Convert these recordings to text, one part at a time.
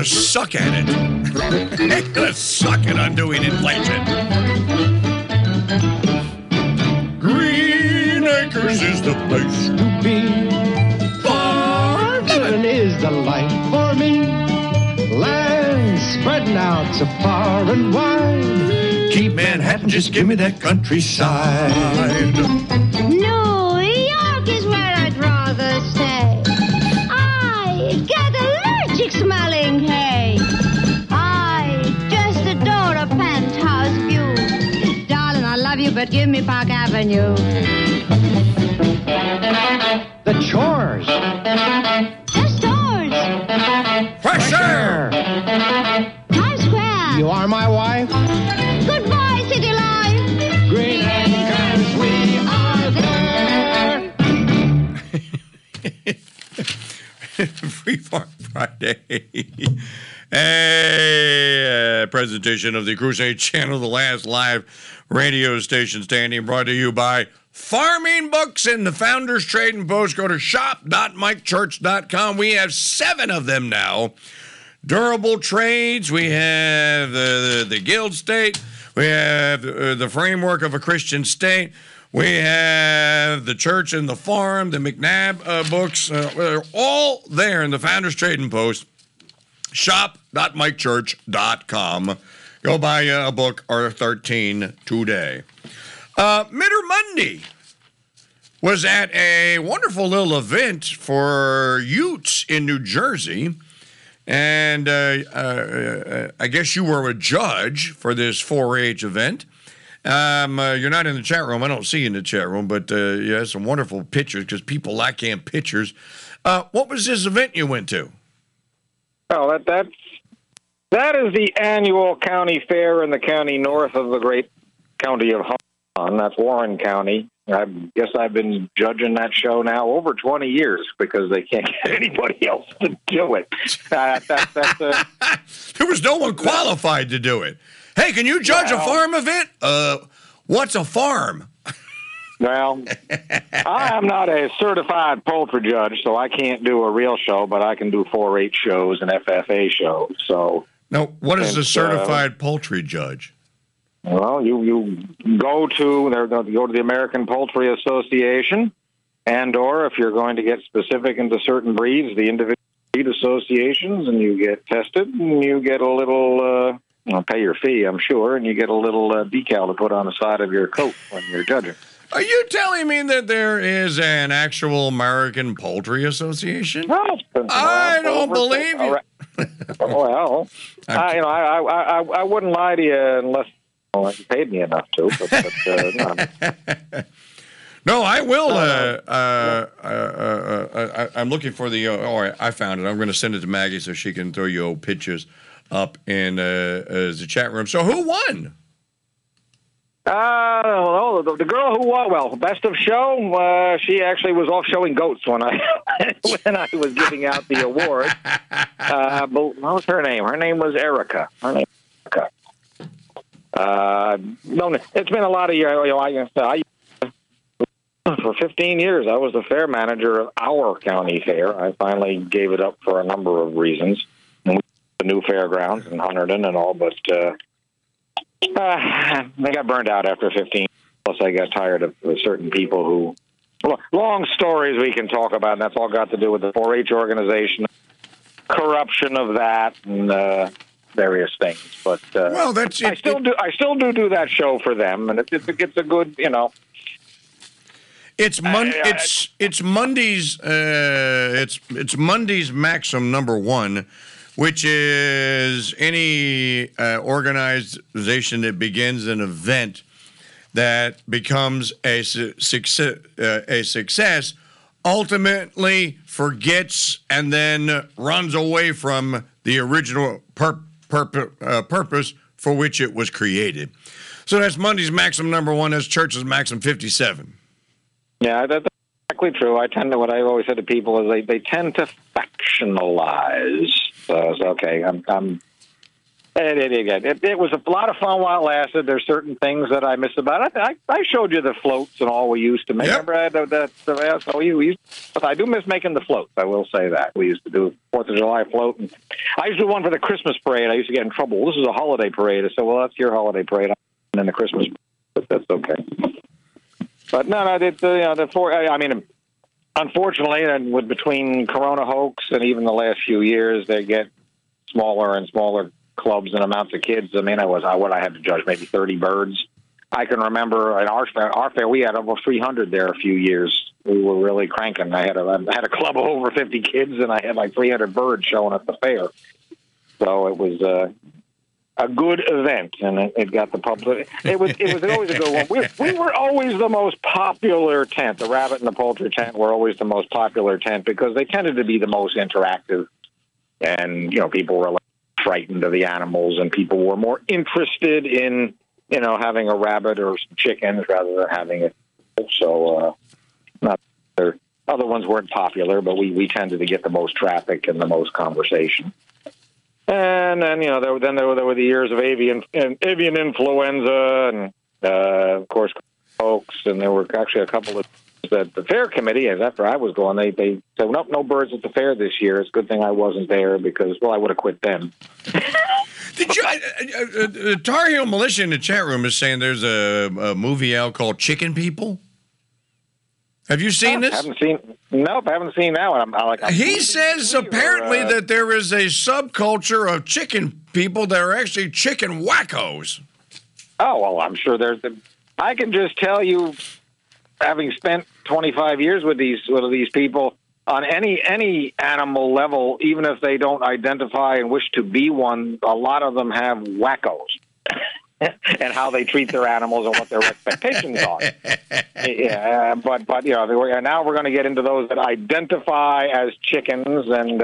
to suck at it. They're going to suck at undoing inflation. Green Acres is the place to be. Farming is the life for me. Land spreading out so far and wide. Keep Manhattan, just give me that countryside. New York is where I'd rather stay. I get allergic smelling hay. I just adore a penthouse view. Darling, I love you, but give me Park Avenue. The chores. The stores. Fresh air. Times Square. You are my wife. Goodbye, city life. Green Acres, we are there. Free Farm Friday. A presentation of the Crusade Channel, the last live radio station standing, brought to you by Farming Books and the Founders Trading Post. Go to shop.mikechurch.com. We have 7 of them now. Durable Trades. We have the Guild State. We have the Framework of a Christian State. We have the Church and the Farm, the McNabb books. They're all there in the Founders Trading Post. Shop.mikechurch.com. Go buy a book or 13 today. Mitter Monday was at a wonderful little event for Utes in New Jersey. And I guess you were a judge for this 4-H event. You're not in the chat room. I don't see you in the chat room, but you had some wonderful pictures because people like pictures. What was this event you went to? Oh, that is the annual county fair in the county north of the great county of Huron. That's Warren County. I guess I've been judging that show now over 20 years because they can't get anybody else to do it. There was no one qualified to do it. Hey, can you judge a farm event? What's a farm? Well, I am not a certified poultry judge, so I can't do a real show, but I can do 4-H shows and FFA shows. So, now, what is a certified poultry judge? Well, you go to the American Poultry Association, and/or if you're going to get specific into certain breeds, the individual breed associations, and you get tested, and you get a little. Pay your fee, I'm sure, and you get a little decal to put on the side of your coat when you're judging. Are you telling me that there is an actual American Poultry Association? No, I don't believe you. Well, I wouldn't lie to you unless you paid me enough to. No. No, I will. I'm looking for the. I found it. I'm going to send it to Maggie so she can throw you old pictures up in the chat room. So who won? The girl who won, well, best of show, she actually was off showing goats when I was giving out the award. But what was her name? Her name was Erica. No, it's been a lot of years. For 15 years, I was the fair manager of our county fair. I finally gave it up for a number of reasons. And we the new fairgrounds in Hunterdon and all, but I got burned out after 15. Plus, I got tired of certain people who. Long stories we can talk about, and that's all got to do with the 4-H organization, corruption of that, and various things. But well, that's it. I still do that show for them, and it's a good, It's Monday's. It's Monday's Maxim #1, which is any organization that begins an event that becomes a success, ultimately forgets and then runs away from the original purpose for which it was created. So that's Monday's Maxim #1. That's Church's Maxim 57. Yeah, that's exactly true. What I always said to people is they tend to factionalize. So okay, It was a lot of fun while it lasted. There's certain things that I miss about it. I showed you the floats and all we used to make. Yep. Remember I do miss making the floats. I will say that. We used to do 4th of July float. And I used to do one for the Christmas parade. I used to get in trouble. This is a holiday parade. I said, well, that's your holiday parade. And then the Christmas parade. But that's okay. But no, unfortunately, and with between Corona hoax and even the last few years, they get smaller and smaller clubs and amounts of kids. I mean, I had to judge maybe 30 birds. I can remember at our fair we had over 300 there a few years. We were really cranking. I had a club of over 50 kids, and I had like 300 birds showing at the fair. So it was a good event, and it got the public. It was always a good one. We were always the most popular tent. The rabbit and the poultry tent were always the most popular tent because they tended to be the most interactive, and people were frightened of the animals, and people were more interested in having a rabbit or some chickens rather than having it. So not other ones weren't popular, but we tended to get the most traffic and the most conversation. And then there were the years of avian influenza and of course hoax, and there were actually a couple of that the fair committee, as after I was going, they said, nope, no birds at the fair this year. It's a good thing I wasn't there because, I would have quit then. Did you? Tar Heel Militia in the chat room is saying there's a movie out called Chicken People. Have you seen this? Nope, I haven't seen that one. He says apparently that there is a subculture of chicken people that are actually chicken wackos. Oh, well, I'm sure I can just tell you, having spent 25 years with these people, on any animal level, even if they don't identify and wish to be one, a lot of them have wackos. And how they treat their animals and what their expectations are. Yeah, but now we're going to get into those that identify as chickens and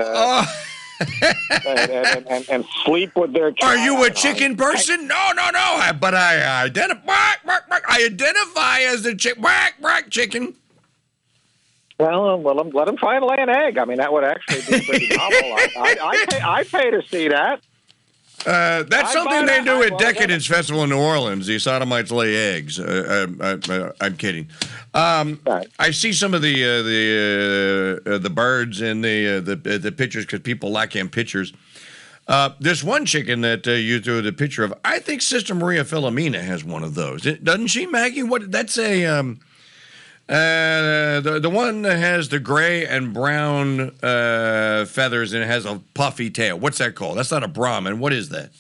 and sleep with their child. Are you a chicken person? No. But I identify as the chicken. Well, let them try and lay an egg. I mean, that would actually be pretty novel. I'd pay to see that. That's something they do at Decadence Festival in New Orleans. The sodomites lay eggs. I'm kidding. I see some of the birds in the pictures because people like them pictures. There's one chicken that you threw the picture of. I think Sister Maria Filomena has one of those. Doesn't she, Maggie? What? That's a the one that has the gray and brown feathers and it has a puffy tail. What's that called? That's not a Brahmin. What is that?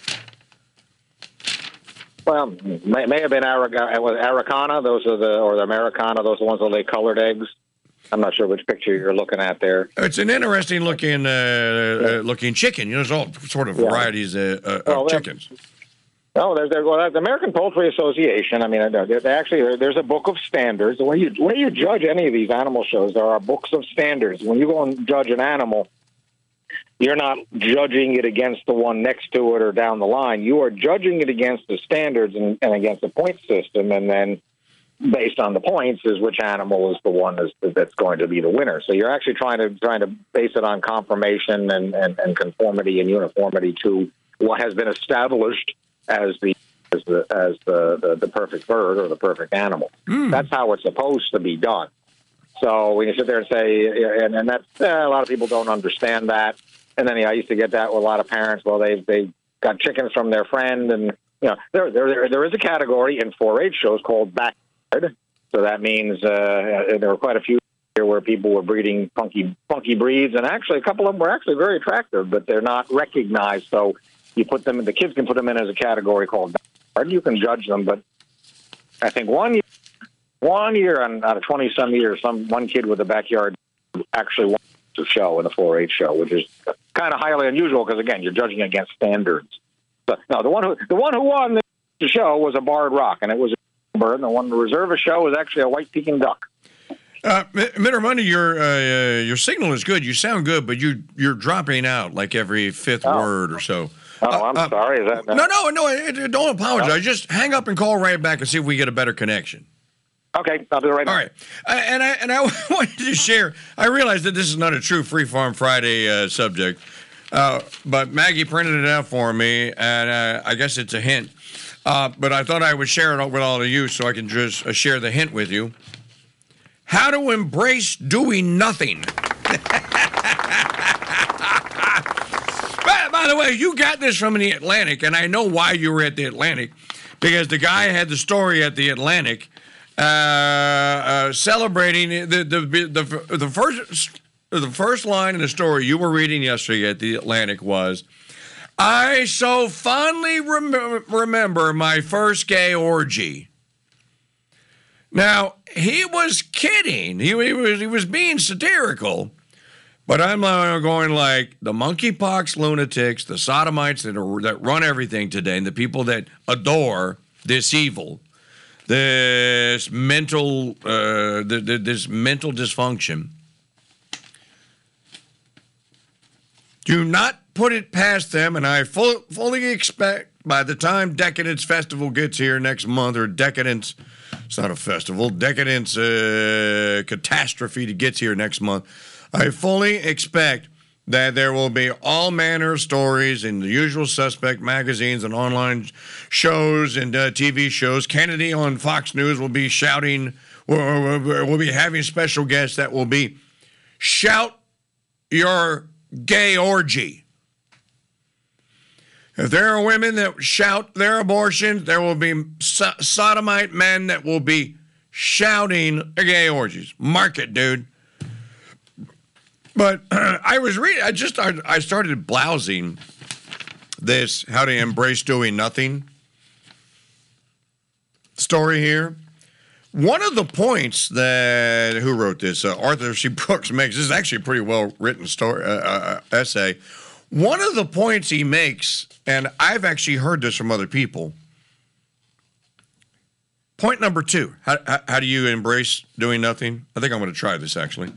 Well, may have been Araucana. Those are the Americana. Those are the ones that lay colored eggs. I'm not sure which picture you're looking at there. It's an interesting looking chicken. There's all sort of varieties of chickens. No, there's the American Poultry Association. I mean, there's a book of standards. When you judge any of these animal shows, there are books of standards. When you go and judge an animal, you're not judging it against the one next to it or down the line. You are judging it against the standards and against the point system, and then based on the points is which animal is the one that's going to be the winner. So you're actually trying to base it on confirmation and conformity and uniformity to what has been established as the perfect bird or the perfect animal. That's how it's supposed to be done. So when you sit there and say, and that's a lot of people don't understand that. And then I used to get that with a lot of parents. Well, they got chickens from their friend, and there is a category in 4-H shows called backyard. So that means there were quite a few here where people were breeding funky breeds, and actually a couple of them were actually very attractive, but they're not recognized. So you put them in, the kids can put them in as a category called backyard. You can judge them, but I think one year out of 20-some years, one kid with a backyard actually won the show in the 4-H show, which is kind of highly unusual because, again, you're judging against standards. But no, the one who won the show was a barred rock, and it was a bird, and the one the reserve show was actually a white Peking duck. Mr. Money, your signal is good. You sound good, but you're dropping out like every fifth word or so. Oh, I'm sorry. Is that No, don't apologize. No? Just hang up and call right back and see if we get a better connection. Okay, I'll do it right now. All right. And I wanted to share, I realize that this is not a true Free Farm Friday subject, But Maggie printed it out for me, and I guess it's a hint. But I thought I would share it with all of you so I can just share the hint with you. How to embrace doing nothing. By the way, you got this from the Atlantic, and I know why you were at the Atlantic, because the guy had the story at the Atlantic celebrating the first line in the story you were reading yesterday at the Atlantic was, "I so fondly remember my first gay orgy." Now, he was kidding. He was being satirical. But I'm going like the monkeypox lunatics, the sodomites that run everything today, and the people that adore this evil, this mental dysfunction. Do not put it past them, and I fully expect by the time Decadence Festival gets here next month, or Decadence, it's not a festival, Decadence Catastrophe gets here next month, I fully expect that there will be all manner of stories in the usual suspect magazines and online shows and TV shows. Kennedy on Fox News will be shouting, we'll be having special guests that will be, shout your gay orgy. If there are women that shout their abortions, there will be sodomite men that will be shouting their gay orgies. Mark it, dude. But I was reading, I started blousing this How to Embrace Doing Nothing story here. One of the points that, who wrote this? Arthur C. Brooks makes, this is actually a pretty well written story, essay. One of the points he makes, and I've actually heard this from other people. Point number 2, how do you embrace doing nothing? I think I'm going to try this actually.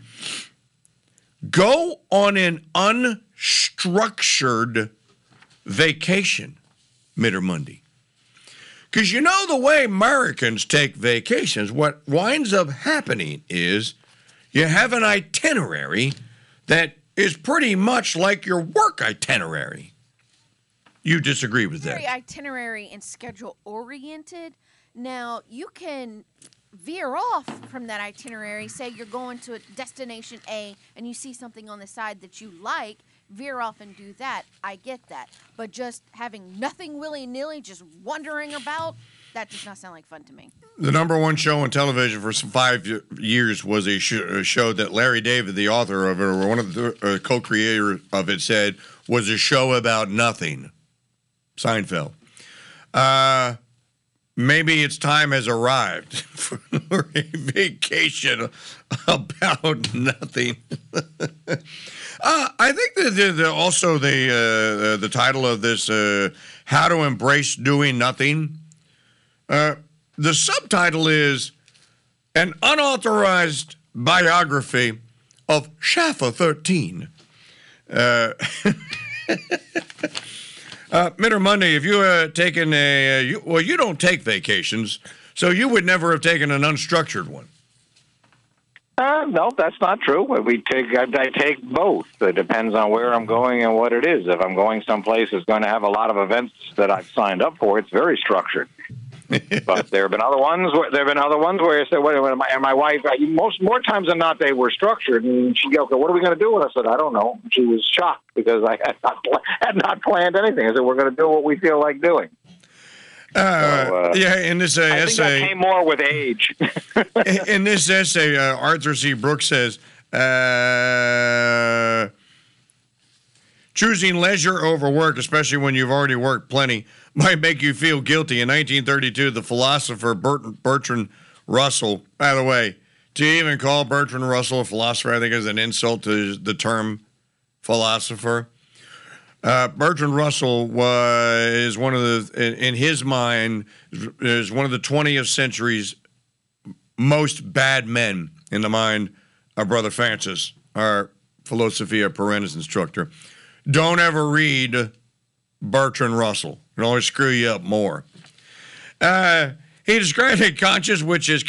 Go on an unstructured vacation, Mittermundi. Because you know the way Americans take vacations, what winds up happening is you have an itinerary that is pretty much like your work itinerary. You disagree with that? Very itinerary and schedule oriented. Now, you can veer off from that itinerary. Say you're going to a destination A and you see something on the side that you like, veer off and do that. I get that. But just having nothing willy-nilly, just wandering about, that does not sound like fun to me. The number one show on television for 5 years was a show that Larry David, the author of it, or one of the co-creators of it, said was a show about nothing. Seinfeld. Maybe its time has arrived for a vacation about nothing. I think that also the title of this, How to Embrace Doing Nothing, the subtitle is An Unauthorized Biography of Shaffer 13. Mittermundi, if you had taken you don't take vacations, so you would never have taken an unstructured one. No, that's not true. I take both. It depends on where I'm going and what it is. If I'm going someplace that's going to have a lot of events that I've signed up for, it's very structured. But there have been other ones. Where I said, and my wife, more times than not, they were structured. And she goes, "What are we going to do?" And I said, "I don't know." She was shocked because I had not planned anything. I said, "We're going to do what we feel like doing." In this I essay, think that came more with age. In this essay, Arthur C. Brooks says, choosing leisure over work, especially when you've already worked plenty, might make you feel guilty. In 1932, the philosopher Bertrand Russell, by the way, to even call Bertrand Russell a philosopher, I think is an insult to the term philosopher. Bertrand Russell is one of the, in his mind, is one of the 20th century's most bad men in the mind of Brother Francis, our Philosophia Perennis instructor. Don't ever read Bertrand Russell. It'll always screw you up more. He described a conscience which is kept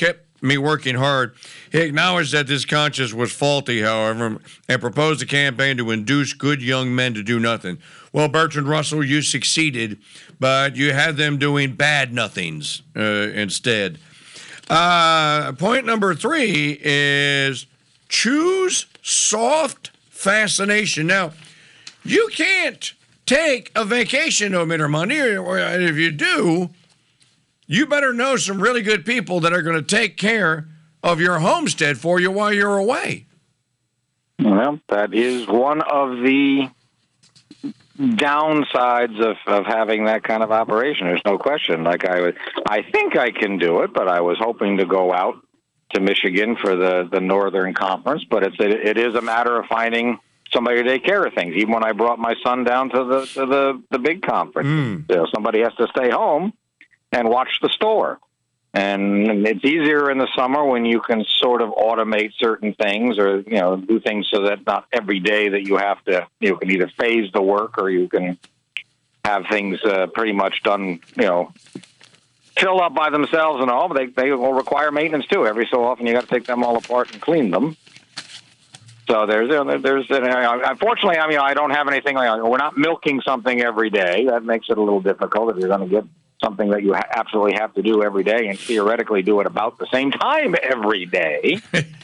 me working hard. He acknowledged that this conscience was faulty, however, and proposed a campaign to induce good young men to do nothing. Well, Bertrand Russell, you succeeded, but you had them doing bad nothings instead. Point number 3 is choose soft fascination. Now, you can't take a vacation no matter money, or if you do, you better know some really good people that are going to take care of your homestead for you while you're away. Well, that is one of the downsides of having that kind of operation. There's no question. I think I can do it, but I was hoping to go out to Michigan for the Northern Conference. But it is a matter of finding somebody to take care of things. Even when I brought my son down to the big conference, somebody has to stay home and watch the store. And it's easier in the summer when you can sort of automate certain things, or do things so that not every day that you have to. You can either phase the work, or you can have things pretty much done. Fill up by themselves and all. But they will require maintenance too. Every so often, you got to take them all apart and clean them. So there's unfortunately, I don't have anything. We're not milking something every day. That makes it a little difficult if you're going to get something that you absolutely have to do every day, and theoretically do it about the same time every day.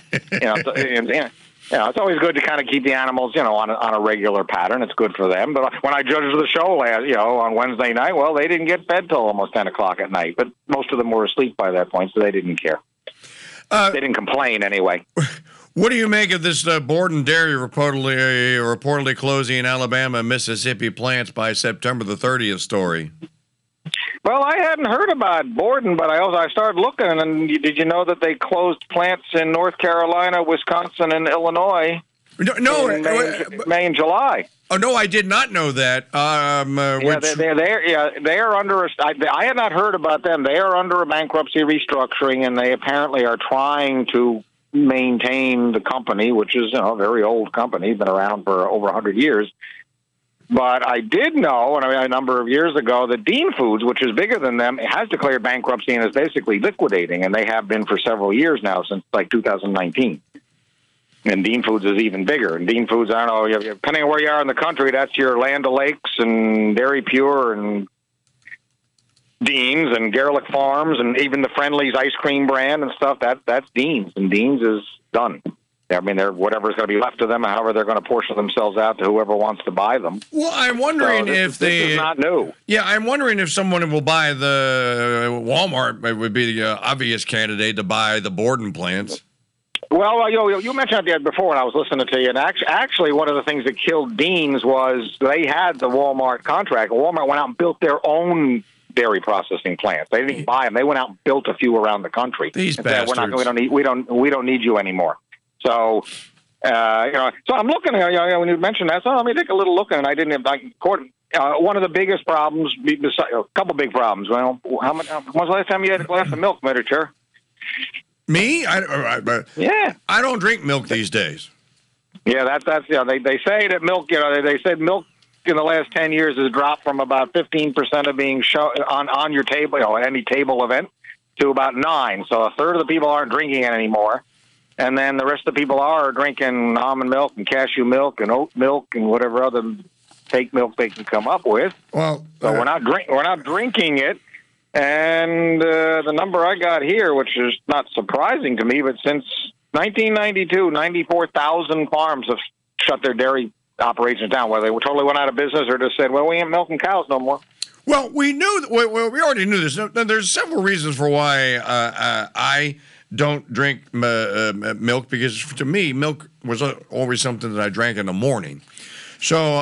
It's always good to kind of keep the animals, on a regular pattern. It's good for them. But when I judged the show on Wednesday night, well, they didn't get fed till almost 10 o'clock at night. But most of them were asleep by that point, so they didn't care. They didn't complain anyway. What do you make of this Borden Dairy reportedly closing Alabama and Mississippi plants by September the 30th story? Well, I hadn't heard about Borden, but I started looking, and did you know that they closed plants in North Carolina, Wisconsin, and Illinois? No, in May and July. Oh no, I did not know that. They are under. I had not heard about them. They are under a bankruptcy restructuring, and they apparently are trying to maintain the company, which is a very old company, been around for over 100 years. But I did know, a number of years ago, that Dean Foods, which is bigger than them, has declared bankruptcy and is basically liquidating, and they have been for several years now, since 2019. And Dean Foods is even bigger. And Dean Foods, I don't know, depending on where you are in the country, that's your Land O'Lakes and Dairy Pure and Dean's and Garlic Farms and even the Friendly's ice cream brand and stuff. That's Dean's, and Dean's is done. They're whatever's going to be left of them, however they're going to portion themselves out to whoever wants to buy them. Well, I'm wondering this is not new. Yeah, I'm wondering if someone will buy the Walmart. It would be the obvious candidate to buy the Borden plants. Well, you mentioned that before when I was listening to you, and actually one of the things that killed Dean's was they had the Walmart contract. Walmart went out and built their own dairy processing plants. They didn't buy them; they went out and built a few around the country. These bastards. We don't need you anymore. So, so I'm looking at, when you mentioned that, so let me take a little look at it. I didn't one of the biggest problems, a couple big problems. Well, when's the last time you had a glass of milk, Medicare? Me? Yeah. I don't drink milk these days. Yeah, that's they say that milk, they said milk in the last 10 years has dropped from about 15% of being shown on your table, at any table event, to about 9%. So a third of the people aren't drinking it anymore. And then the rest of the people are drinking almond milk and cashew milk and oat milk and whatever other fake milk they can come up with. Well, so we're not drinking it. And the number I got here, which is not surprising to me, but since 1992, 94,000 farms have shut their dairy operations down, whether they totally went out of business or just said, well, we ain't milking cows no more. Well, we already knew this. There's several reasons for why I don't drink milk, because to me, milk was always something that I drank in the morning. So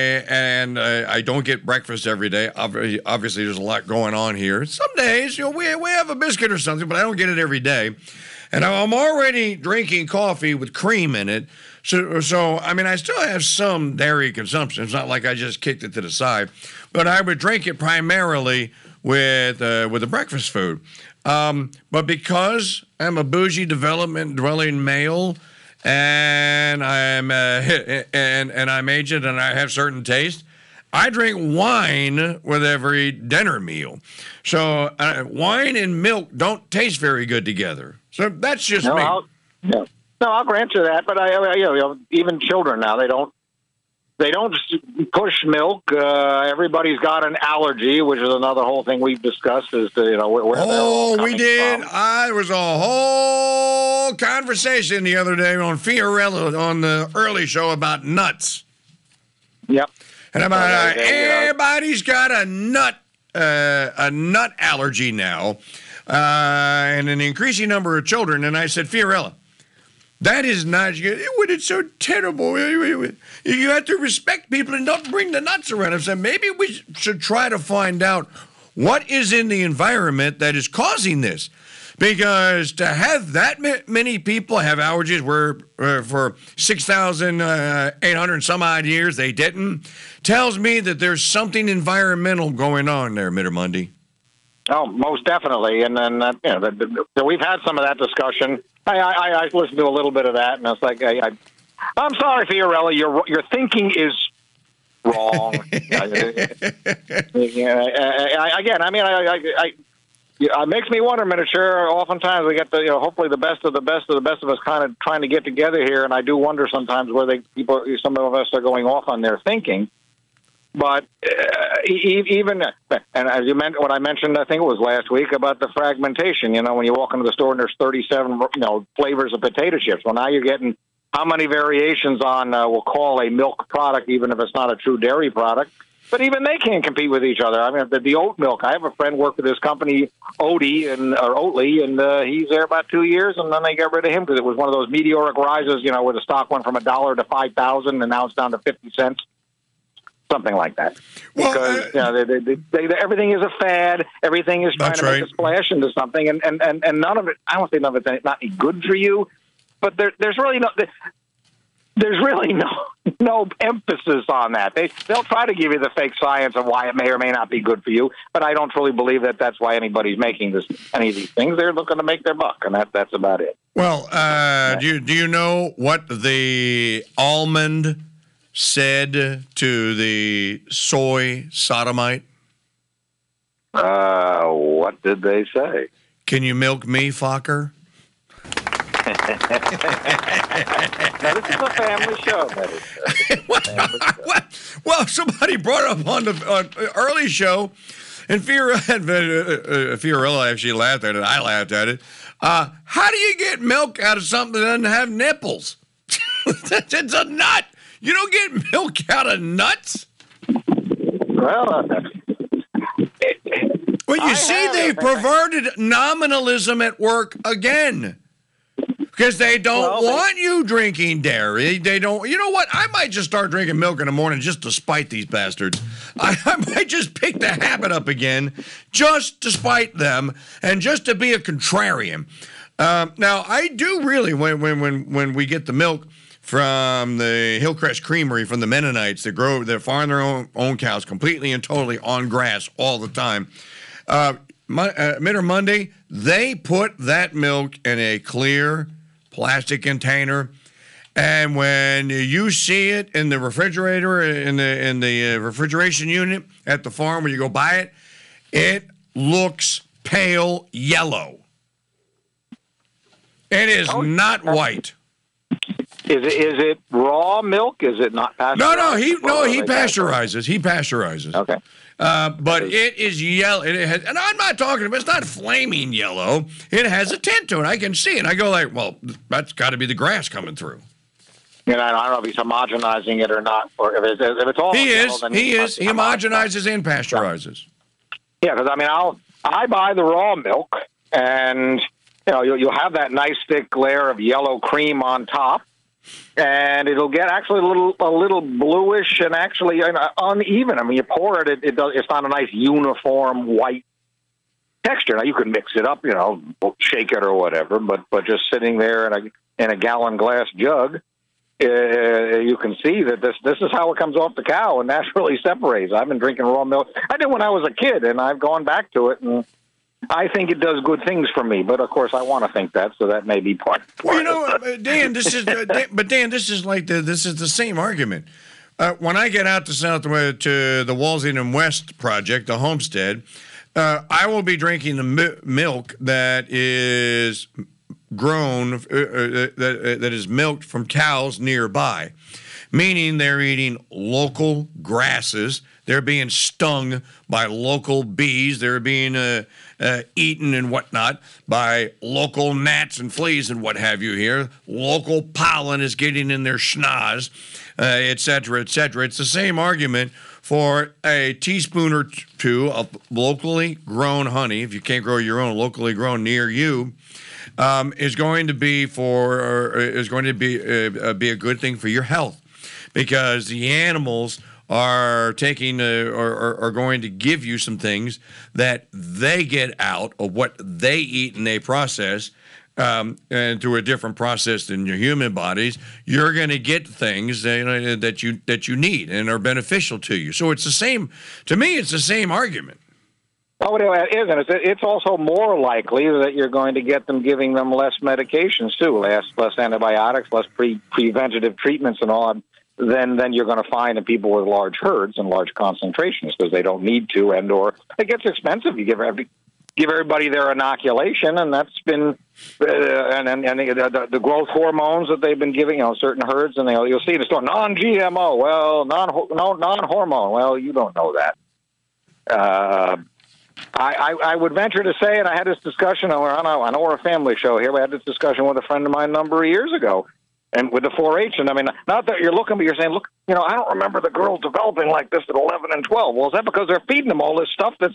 I don't get breakfast every day. Obviously, there's a lot going on here. Some days, we have a biscuit or something, but I don't get it every day. And I'm already drinking coffee with cream in it. So I still have some dairy consumption. It's not like I just kicked it to the side, but I would drink it primarily with the breakfast food. But because I'm a bougie development-dwelling male, and I'm aged and I have certain taste, I drink wine with every dinner meal. So wine and milk don't taste very good together. So that's just me. I'll grant you that. But even children now, they don't push milk. Everybody's got an allergy, which is another whole thing we've discussed. Is where we did. There was a whole conversation the other day on Fiorella on the early show about nuts. Yep. And about everybody's got a nut allergy now, and an increasing number of children. And I said, Fiorella, that is not good. It's so terrible. You have to respect people and don't bring the nuts around. I said, maybe we should try to find out what is in the environment that is causing this. Because to have that many people have allergies where for 6,800 and some odd years they didn't, tells me that there's something environmental going on there, Mittermundy. Oh, most definitely. And then we've had some of that discussion. I listened to a little bit of that, and it's like, I'm sorry, Fiorella, your thinking is wrong. It makes me wonder, Miniature. Oftentimes we get hopefully the best of us kind of trying to get together here, and I do wonder sometimes where some of us are going off on their thinking. But even, and as you mentioned, what I mentioned, I think it was last week about the fragmentation. When you walk into the store and there's 37, flavors of potato chips. Well, now you're getting how many variations on we'll call a milk product, even if it's not a true dairy product. But even they can't compete with each other. I mean, the oat milk. I have a friend work for this company, Oatly, and he's there about 2 years, and then they got rid of him because it was one of those meteoric rises, where the stock went from $1 to 5,000, and now it's down to 50 cents, something like that. Because everything is a fad. Everything is trying to make a splash into something, and none of it. I don't say none of it's not any good for you, but there's really no. There's really no emphasis on that. They'll try to give you the fake science of why it may or may not be good for you, but I don't truly believe that that's why anybody's making any of these things. They're looking to make their buck, and that's about it. Well, do you know what the almond said to the soy sodomite? What did they say? Can you milk me, fucker? Now, this is a family show. Well, somebody brought up on the early show, and Fiorella actually laughed at it. I laughed at it. How do you get milk out of something that doesn't have nipples? It's a nut. You don't get milk out of nuts? Well, you see, they've perverted nominalism at work again. Because they don't want you drinking dairy. They don't. You know what? I might just start drinking milk in the morning just to spite these bastards. I might just pick the habit up again just to spite them and just to be a contrarian. Now, I do really, when we get the milk from the Hillcrest Creamery, from the Mennonites that farm their own cows completely and totally on grass all the time, Monday, they put that milk in a clear plastic container, and when you see it in the refrigerator, in the refrigeration unit at the farm where you go buy it, it looks pale yellow. It is not white. Is it raw milk? Is it not pasteurized? No, he pasteurizes. He pasteurizes. Okay. But it is yellow. It has, and I'm not talking about, it's not flaming yellow. It has a tint to it. I can see it. I go like, well, that's got to be the grass coming through. I don't know if he's homogenizing it or not, or if it's all. He is. He homogenizes and pasteurizes. Yeah, because I buy the raw milk, and you'll have that nice thick layer of yellow cream on top. And it'll get actually a little bluish and actually uneven. I mean, you pour it, it's not a nice uniform white texture. Now you can mix it up, shake it or whatever, but just sitting there in a gallon glass jug, you can see that this is how it comes off the cow and naturally separates. I've been drinking raw milk. I did when I was a kid, and I've gone back to it, and I think it does good things for me, but of course I want to think that, so that may be part. Dan, this is like this is the same argument. when I get out to to the Walsingham West project, the homestead, I will be drinking the milk that is grown, that is milked from cows nearby, meaning they're eating local grasses. They're being stung by local bees. They're being eaten and whatnot by local gnats and fleas and what have you here. Local pollen is getting in their schnoz, et cetera, et cetera. It's the same argument for a teaspoon or two of locally grown honey. If you can't grow your own, locally grown near you, is going to be a good thing for your health, because the animals are taking are going to give you some things that they get out of what they eat and they process, and through a different process than your human bodies. You're going to get things that you need and are beneficial to you. So it's the same. To me, it's the same argument. Oh, it is, and it's also more likely that you're going to get them giving them less medications too, less antibiotics, less preventative treatments, and all. Then you're going to find in people with large herds and large concentrations, because they don't need to, or it gets expensive. You give everybody their inoculation, and that's been the growth hormones that they've been giving certain herds, and you'll see in the store non-GMO, well, non-hormone. Well, you don't know that. I would venture to say, and I had this discussion on our family show here. We had this discussion with a friend of mine a number of years ago. And with the 4-H, and I mean, not that you're looking, but you're saying, look, I don't remember the girls developing like this at 11 and 12. Well, is that because they're feeding them all this stuff that's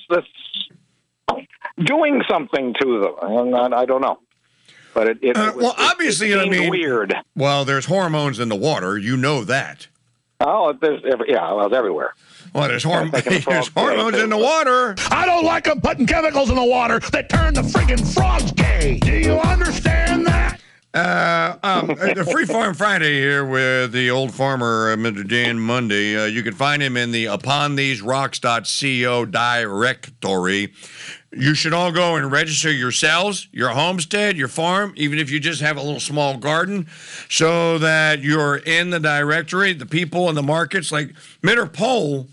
doing something to them? And I don't know. But obviously, it seemed weird. Well, there's hormones in the water. You know that. Oh, it's everywhere. Well, there's hormones in the water. I don't like them putting chemicals in the water that turn the friggin' frogs gay. Do you understand that? The Free Farm Friday here with the old farmer, Mr. Dan Mundy. You can find him in the UponTheseRocks.co directory. You should all go and register yourselves, your homestead, your farm, even if you just have a little small garden, so that you're in the directory. The people in the markets, like Mitterpole,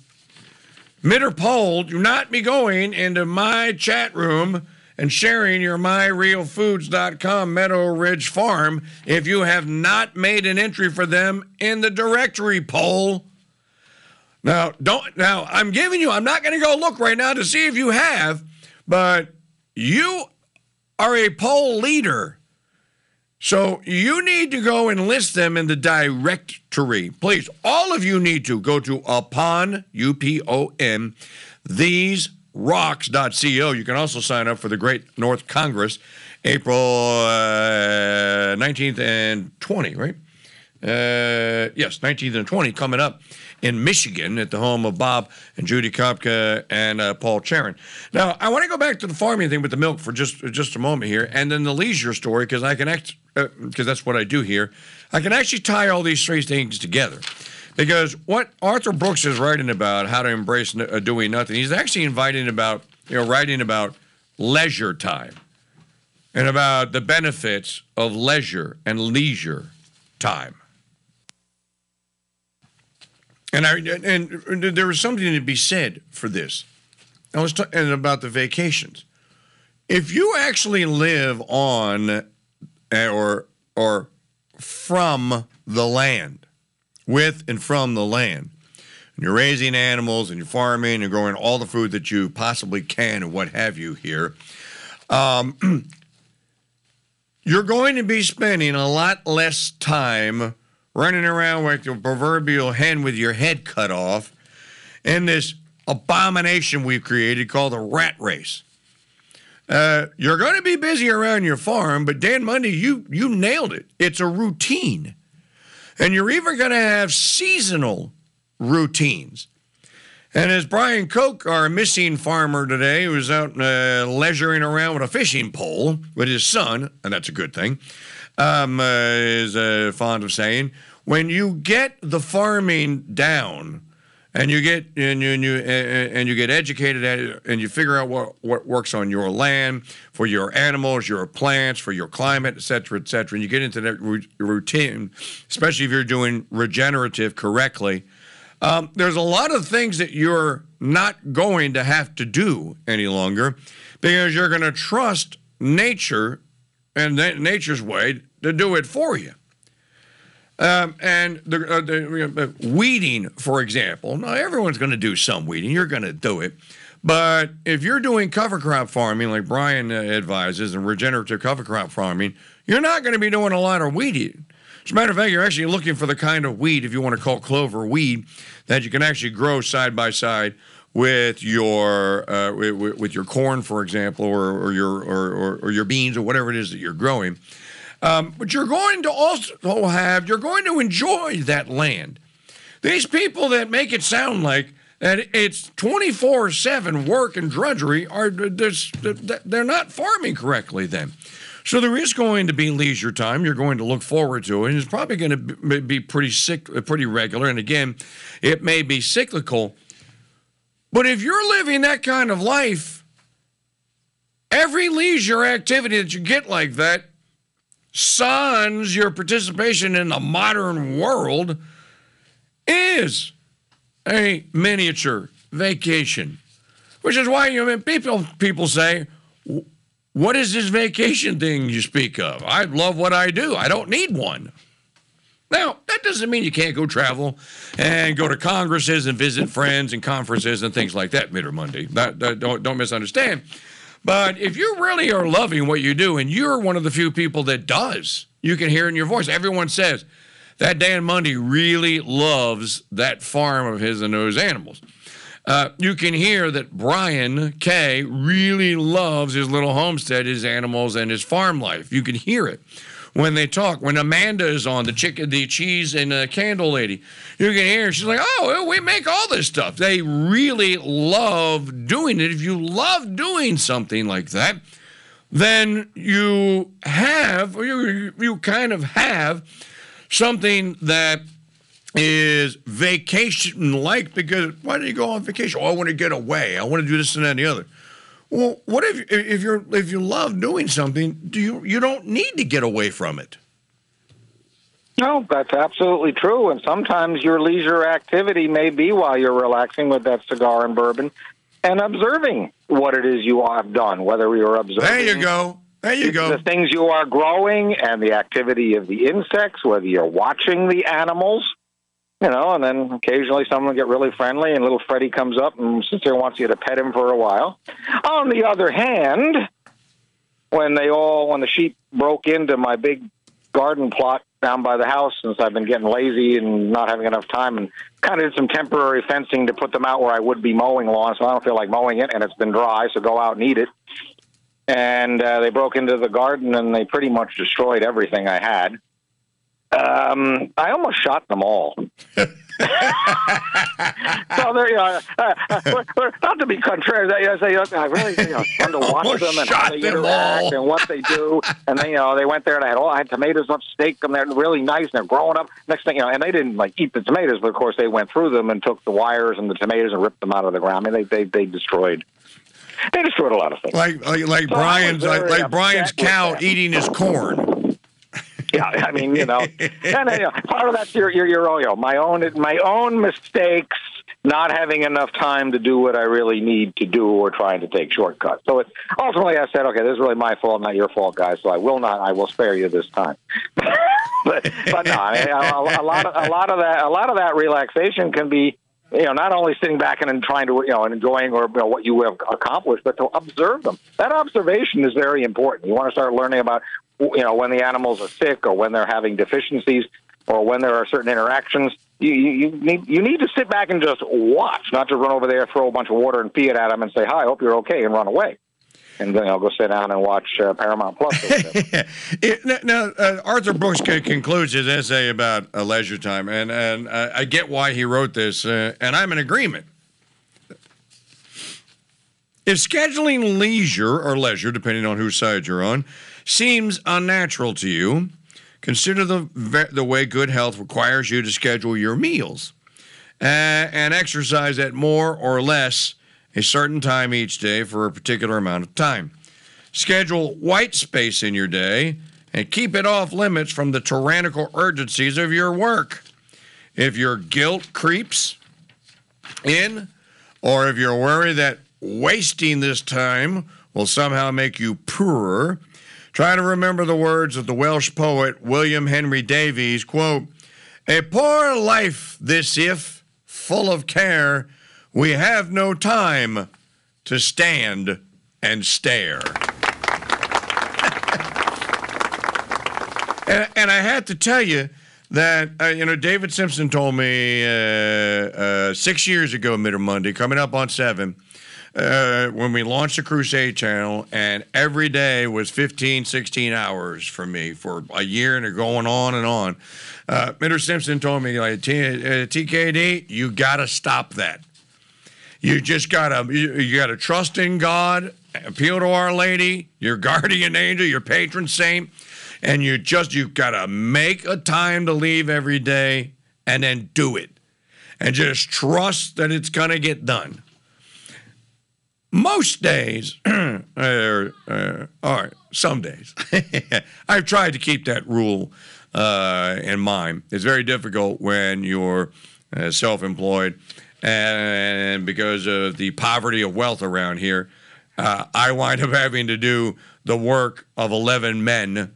do not be going into my chat room and sharing your MyRealFoods.com Meadow Ridge Farm if you have not made an entry for them in the directory poll. Now, I'm not going to go look right now to see if you have, but you are a poll leader. So you need to go and list them in the directory. Please, all of you need to go to UPON, UPON, theserocks.co. You can also sign up for the Great North Congress, April 19th and 20, right? Yes, 19th and 20 coming up in Michigan at the home of Bob and Judy Kopka and Paul Charon. Now, I want to go back to the farming thing with the milk for just a moment here, and then the leisure story, because because that's what I do here. I can actually tie all these three things together. Because what Arthur Brooks is writing about, how to embrace doing nothing, he's actually writing about leisure time and about the benefits of leisure and leisure time. And there was something to be said for this. I was talking about the vacations. If you actually live on or from the land, with and from the land, and you're raising animals and you're farming and growing all the food that you possibly can and what have you here, you're going to be spending a lot less time running around like the proverbial hen with your head cut off in this abomination we've created called the rat race. You're going to be busy around your farm, but Dan Mundy, you nailed it. It's a routine. And you're even going to have seasonal routines. And as Brian Koch, our missing farmer today, who was out leisuring around with a fishing pole with his son, and that's a good thing, is fond of saying, when you get the farming down and you get educated at it and you figure out what works on your land, for your animals, your plants, for your climate, et cetera, and you get into that routine, especially if you're doing regenerative correctly, There's a lot of things that you're not going to have to do any longer because you're going to trust nature and nature's way to do it for you. And the weeding, for example, now everyone's going to do some weeding. You're going to do it. But if you're doing cover crop farming like Brian advises and regenerative cover crop farming, you're not going to be doing a lot of weeding. As a matter of fact, you're actually looking for the kind of weed, if you want to call clover weed, that you can actually grow side by side with your corn, for example, or your beans or whatever it is that you're growing. But you're going to also you're going to enjoy that land. These people that make it sound like that it's 24/7 work and drudgery they're not farming correctly then. So there is going to be leisure time. You're going to look forward to it. And it's probably going to be pretty regular. And again, it may be cyclical. But if you're living that kind of life, every leisure activity that you get like that sons your participation in the modern world is a miniature vacation, which is why people say, what is this vacation thing you speak of? I love what I do. I don't need one. Now, that doesn't mean you can't go travel and go to congresses and visit friends and conferences and things like that, Mitter Monday. Don't misunderstand. But if you really are loving what you do, and you're one of the few people that does, you can hear it in your voice. Everyone says, that Dan Mundy really loves that farm of his and those animals. You can hear that Brian K. really loves his little homestead, his animals, and his farm life. You can hear it when they talk. When Amanda is on, the cheese and candle lady, you can hear her. She's like, oh, we make all this stuff. They really love doing it. If you love doing something like that, then you kind of have something that is vacation-like, because why do you go on vacation? Oh, I want to get away. I want to do this and that and the other. Well, what if you love doing something? You don't need to get away from it? No, that's absolutely true. And sometimes your leisure activity may be while you're relaxing with that cigar and bourbon and observing what it is you have done, whether you're observing. There you go. The things you are growing and the activity of the insects, whether you're watching the animals, and then occasionally someone will get really friendly and little Freddie comes up and sits there and wants you to pet him for a while. On the other hand, when the sheep broke into my big garden plot down by the house, since I've been getting lazy and not having enough time, and kind of did some temporary fencing to put them out where I would be mowing lawn, so I don't feel like mowing it, and it's been dry, so go out and eat it. And they broke into the garden, and they pretty much destroyed everything I had. I almost shot them all. So there, not to be contrary, I really fun to watch them and how they interact and what they do. And they went there and I had tomatoes on steak, and they're really nice and they're growing up. Next thing, and they didn't eat the tomatoes, but of course they went through them and took the wires and the tomatoes and ripped them out of the ground. I mean, they destroyed. They destroyed a lot of things. Like Brian's cow eating his corn. Yeah, I mean, and part of that's your my own mistakes, not having enough time to do what I really need to do, or trying to take shortcuts. So ultimately, I said, okay, this is really my fault, not your fault, guys. So I will spare you this time. but no, I mean, a lot of that relaxation can be, not only sitting back and trying to, and enjoying what you have accomplished, but to observe them. That observation is very important. You want to start learning about, when the animals are sick, or when they're having deficiencies, or when there are certain interactions. You need to sit back and just watch, not to run over there, throw a bunch of water and pee it at them and say, hi, I hope you're okay, and run away. And then I'll go sit down and watch Paramount Plus. Now, Arthur Brooks concludes his essay about leisure time, and I get why he wrote this, and I'm in agreement. If scheduling leisure or leisure, depending on whose side you're on, seems unnatural to you, consider the way good health requires you to schedule your meals and exercise at more or less a certain time each day for a particular amount of time. Schedule white space in your day and keep it off limits from the tyrannical urgencies of your work. If your guilt creeps in, or if you're worried that wasting this time will somehow make you poorer, try to remember the words of the Welsh poet William Henry Davies, quote, "A poor life this if, full of care, we have no time to stand and stare." and I had to tell you that, David Simpson told me 6 years ago, Middle Monday, coming up on 7, when we launched the Crusade Channel, and every day was 15, 16 hours for me for a year, and they're going on and on. Mr. Simpson told me, like, TKD, you got to stop that. You just you gotta trust in God, appeal to Our Lady, your guardian angel, your patron saint, and you've got to make a time to leave every day and then do it. And just trust that it's going to get done. Most days, all right, some days, I've tried to keep that rule in mind. It's very difficult when you're self-employed, and because of the poverty of wealth around here, I wind up having to do the work of 11 men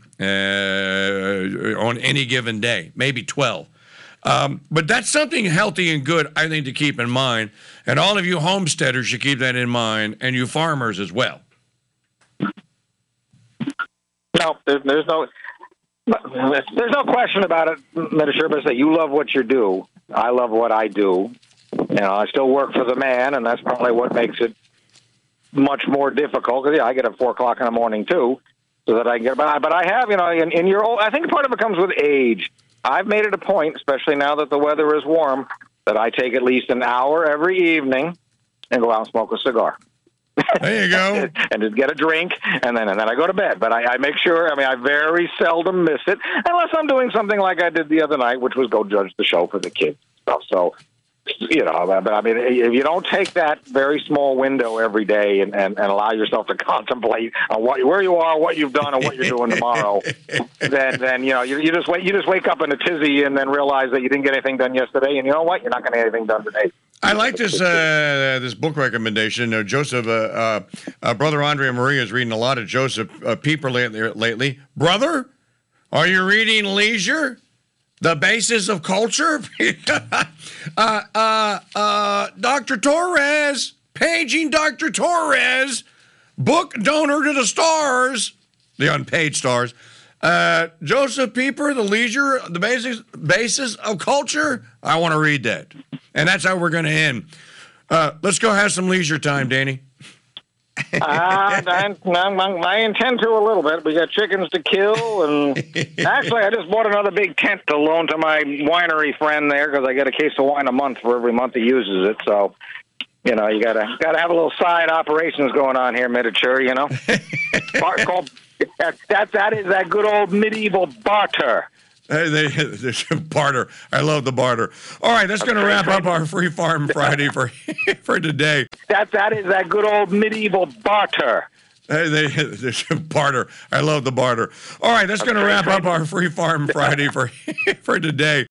on any given day, maybe 12. But that's something healthy and good, I think, to keep in mind. And all of you homesteaders should keep that in mind, and you farmers as well. No, there's no question about it, Mr. Sherbis, that you love what you do. I love what I do. I still work for the man, and that's probably what makes it much more difficult. Because I get up 4 o'clock in the morning too, so that I can get. But I have, in your old. I think part of it comes with age. I've made it a point, especially now that the weather is warm, that I take at least an hour every evening and go out and smoke a cigar. There you go. And just get a drink, and then I go to bed. But I make sure, I very seldom miss it, unless I'm doing something like I did the other night, which was go judge the show for the kids and stuff. So, but if you don't take that very small window every day and allow yourself to contemplate on where you are, what you've done, and what you're doing tomorrow, then you just wake up in a tizzy and then realize that you didn't get anything done yesterday, and you know what, you're not going to get anything done today. I like this book recommendation. Joseph, Brother Andre Maria is reading a lot of Joseph Pieper lately. Brother, are you reading Leisure? The Basis of Culture? Dr. Torres, paging Dr. Torres, book donor to the stars, the unpaid stars. Joseph Pieper, The Leisure, The Basis of Culture. I want to read that. And that's how we're going to end. Let's go have some leisure time, Danny. I intend to a little bit. We got chickens to kill, and actually, I just bought another big tent to loan to my winery friend there because I get a case of wine a month for every month he uses it. So, you gotta have a little side operations going on here, miniature. That is that good old medieval barter. There's barter. I love the barter. All right, that's going to wrap up our Free Farm Friday for today. That is that good old medieval barter. There's barter. I love the barter. All right, that's going to wrap up our Free Farm Friday for today.